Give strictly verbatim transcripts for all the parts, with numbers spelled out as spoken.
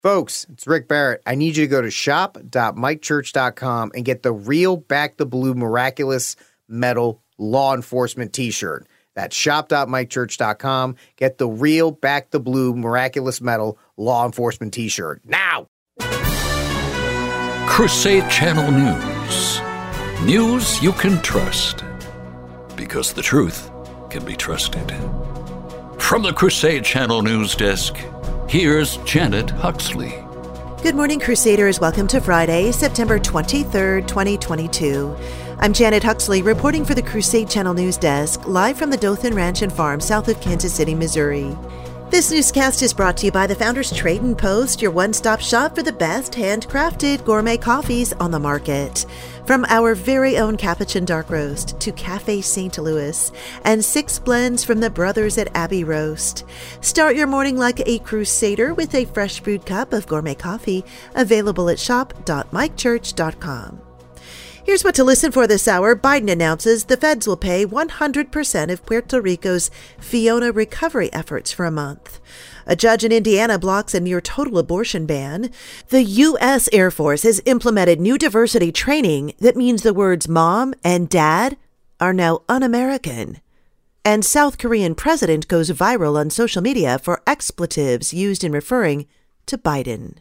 Folks, it's Rick Barrett. I need you to go to shop dot mike church dot com and get the real Back the Blue Miraculous Medal Law Enforcement t-shirt. That's shop dot mike church dot com. Get the real Back the Blue Miraculous Medal Law Enforcement t-shirt. Now! Crusade Channel News. News you can trust. Because the truth can be trusted. From the Crusade Channel News Desk, here's Janet Huxley. Good morning, Crusaders. Welcome to Friday, September twenty-third, twenty twenty-two. I'm Janet Huxley, reporting for the Crusade Channel News Desk, live from the Dothan Ranch and Farm, south of Kansas City, Missouri. This newscast is brought to you by the Founders Trade and Post, your one-stop shop for the best handcrafted gourmet coffees on the market. From our very own Capuchin Dark Roast to Cafe Saint Louis and six blends from the brothers at Abbey Roast. Start your morning like a crusader with a fresh brewed cup of gourmet coffee, available at shop dot mike church dot com. Here's what to listen for this hour. Biden announces the feds will pay one hundred percent of Puerto Rico's Fiona recovery efforts for a month. A judge in Indiana blocks a near-total abortion ban. The U S Air Force has implemented new diversity training that means the words mom and dad are now un-American. And South Korean president goes viral on social media for expletives used in referring to Biden.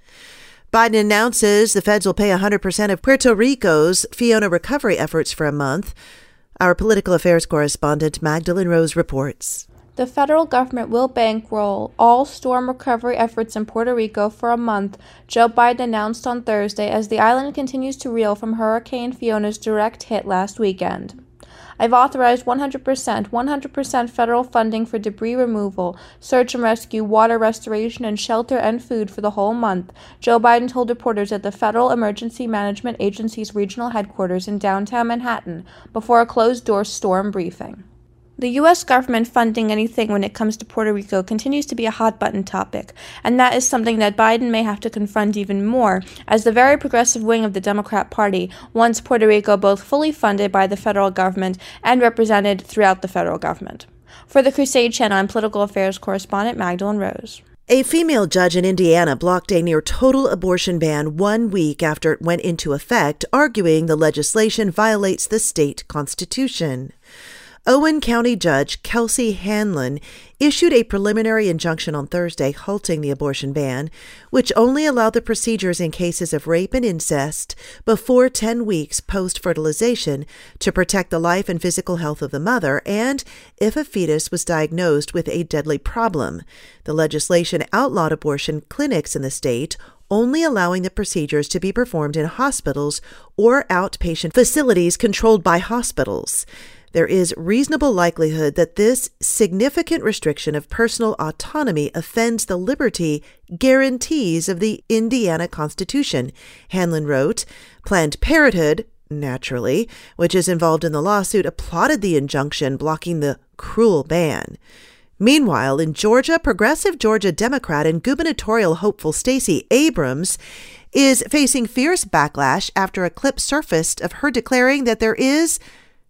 Biden announces the feds will pay one hundred percent of Puerto Rico's Fiona recovery efforts for a month. Our political affairs correspondent Magdalene Rose reports. The federal government will bankroll all storm recovery efforts in Puerto Rico for a month, Joe Biden announced on Thursday as the island continues to reel from Hurricane Fiona's direct hit last weekend. I've authorized one hundred percent, one hundred percent federal funding for debris removal, search and rescue, water restoration, and shelter and food for the whole month, Joe Biden told reporters at the Federal Emergency Management Agency's regional headquarters in downtown Manhattan before a closed-door storm briefing. The U S government funding anything when it comes to Puerto Rico continues to be a hot-button topic, and that is something that Biden may have to confront even more, as the very progressive wing of the Democrat Party wants Puerto Rico both fully funded by the federal government and represented throughout the federal government. For the Crusade Channel, I'm political affairs correspondent Magdalene Rose. A female judge in Indiana blocked a near-total abortion ban one week after it went into effect, arguing the legislation violates the state constitution. Owen County Judge Kelsey Hanlon issued a preliminary injunction on Thursday halting the abortion ban, which only allowed the procedures in cases of rape and incest before ten weeks post-fertilization to protect the life and physical health of the mother and if a fetus was diagnosed with a deadly problem. The legislation outlawed abortion clinics in the state, only allowing the procedures to be performed in hospitals or outpatient facilities controlled by hospitals. There is reasonable likelihood that this significant restriction of personal autonomy offends the liberty guarantees of the Indiana Constitution, Hanlon wrote. Planned Parenthood, naturally, which is involved in the lawsuit, applauded the injunction blocking the cruel ban. Meanwhile, in Georgia, progressive Georgia Democrat and gubernatorial hopeful Stacey Abrams is facing fierce backlash after a clip surfaced of her declaring that there is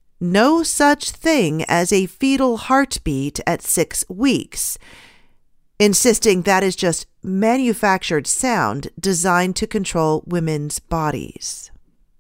no such thing as a fetal heartbeat at six weeks, insisting that is just manufactured sound designed to control women's bodies.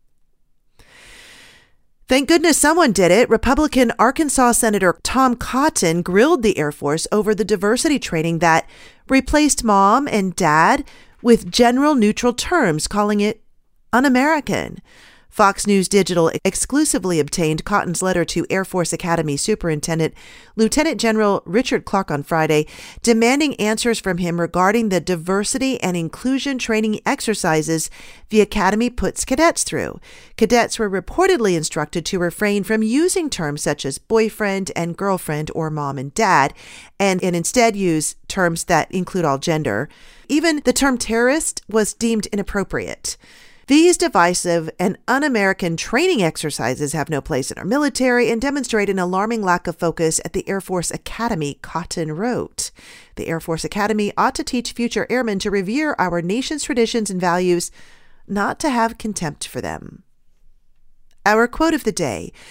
Thank goodness someone did it. Republican Arkansas Senator Tom Cotton grilled the Air Force over the diversity training that replaced mom and dad with general neutral terms, calling it un-American. Fox News Digital exclusively obtained Cotton's letter to Air Force Academy Superintendent Lieutenant General Richard Clark on Friday, demanding answers from him regarding the diversity and inclusion training exercises the Academy puts cadets through. Cadets were reportedly instructed to refrain from using terms such as boyfriend and girlfriend or mom and dad, and, and instead use terms that include all gender. Even the term terrorist was deemed inappropriate. These divisive and un-American training exercises have no place in our military and demonstrate an alarming lack of focus at the Air Force Academy, Cotton wrote. The Air Force Academy ought to teach future airmen to revere our nation's traditions and values, not to have contempt for them. Our quote of the day.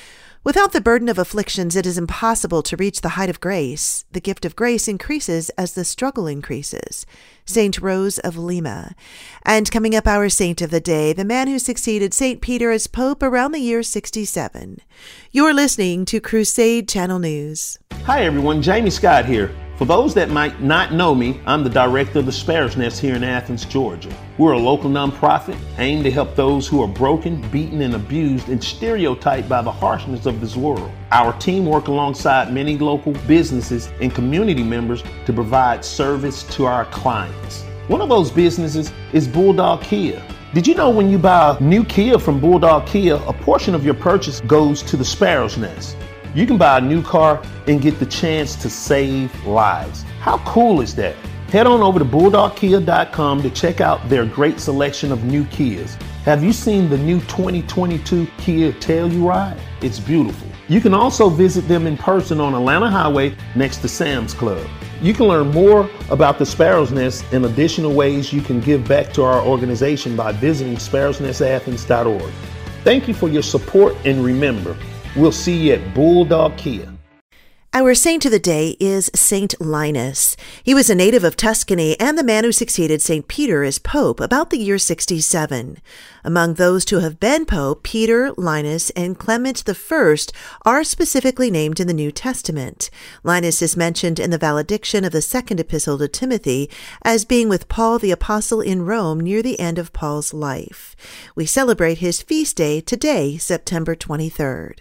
Without the burden of afflictions, it is impossible to reach the height of grace. The gift of grace increases as the struggle increases. Saint Rose of Lima. And coming up, our saint of the day, the man who succeeded Saint Peter as Pope around the year sixty-seven. You're listening to Crusade Channel News. Hi everyone, Jamie Scott here. For those that might not know me, I'm the director of the Sparrow's Nest here in Athens, Georgia. We're a local nonprofit aimed to help those who are broken, beaten, and abused and stereotyped by the harshness of this world. Our team work alongside many local businesses and community members to provide service to our clients. One of those businesses is Bulldog Kia. Did you know when you buy a new Kia from Bulldog Kia, a portion of your purchase goes to the Sparrow's Nest? You can buy a new car and get the chance to save lives. How cool is that? Head on over to bulldog kia dot com to check out their great selection of new Kias. Have you seen the new twenty twenty-two Kia Telluride? It's beautiful. You can also visit them in person on Atlanta Highway next to Sam's Club. You can learn more about the Sparrow's Nest and additional ways you can give back to our organization by visiting sparrows nest athens dot org. Thank you for your support, and remember, we'll see you at Bulldog Kia. Our saint of the day is Saint Linus. He was a native of Tuscany and the man who succeeded Saint Peter as Pope about the year sixty-seven. Among those to have been Pope, Peter, Linus, and Clement the First are specifically named in the New Testament. Linus is mentioned in the valediction of the second epistle to Timothy as being with Paul the Apostle in Rome near the end of Paul's life. We celebrate his feast day today, September twenty-third.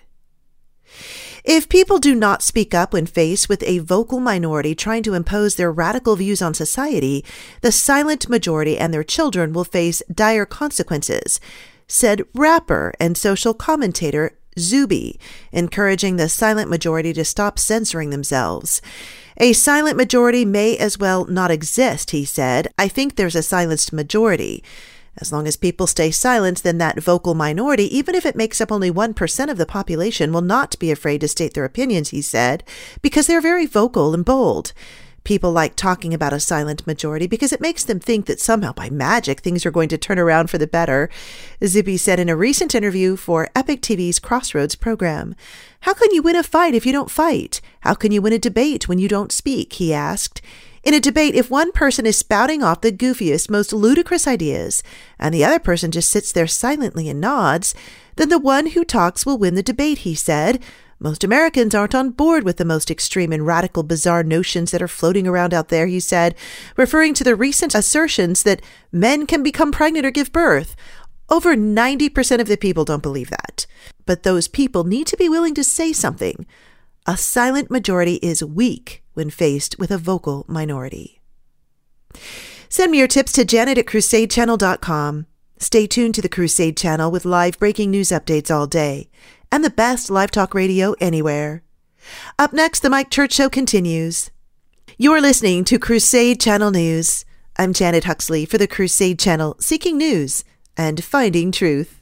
If people do not speak up when faced with a vocal minority trying to impose their radical views on society, the silent majority and their children will face dire consequences, said rapper and social commentator Zuby, encouraging the silent majority to stop censoring themselves. A silent majority may as well not exist, he said. I think there's a silenced majority. As long as people stay silent, then that vocal minority, even if it makes up only one percent of the population, will not be afraid to state their opinions, he said, because they're very vocal and bold. People like talking about a silent majority because it makes them think that somehow by magic things are going to turn around for the better, Zippy said in a recent interview for Epic T V's Crossroads program. How can you win a fight if you don't fight? How can you win a debate when you don't speak? He asked. In a debate, if one person is spouting off the goofiest, most ludicrous ideas, and the other person just sits there silently and nods, then the one who talks will win the debate, he said. Most Americans aren't on board with the most extreme and radical, bizarre notions that are floating around out there, he said, referring to the recent assertions that men can become pregnant or give birth. Over ninety percent of the people don't believe that. But those people need to be willing to say something. A silent majority is weak when faced with a vocal minority. Send me your tips to Janet at crusade channel dot com. Stay tuned to the Crusade Channel with live breaking news updates all day and the best live talk radio anywhere. Up next, the Mike Church Show continues. You're listening to Crusade Channel News. I'm Janet Huxley for the Crusade Channel, seeking news and finding truth.